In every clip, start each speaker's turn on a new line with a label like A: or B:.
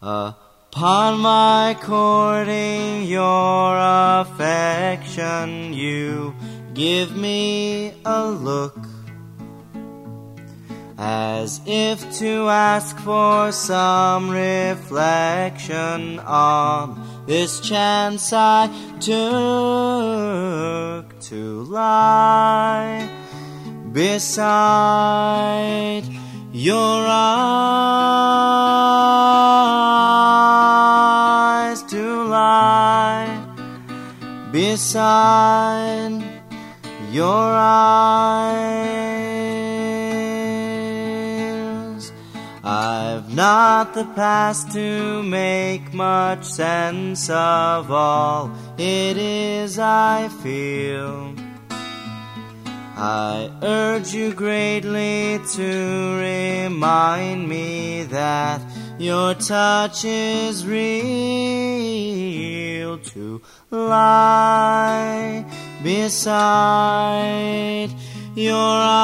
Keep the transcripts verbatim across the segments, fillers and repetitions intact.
A: Upon my courting your affection, you give me a look, as if to ask for some reflection on this chance I took to lie beside your eyes, to lie beside your eyes. I've not the past to make much sense of all it is I feel. I urge you greatly to remind me that your touch is real, to lie beside your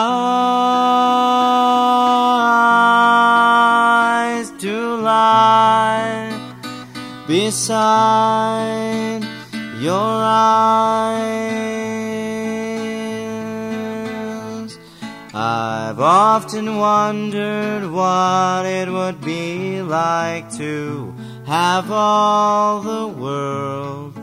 A: eyes, to lie beside your eyes. I've often wondered what it would be like to have all the world,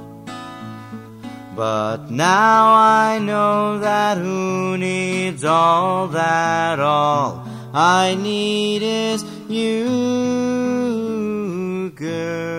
A: but now I know that who needs all that? All I need is you, girl.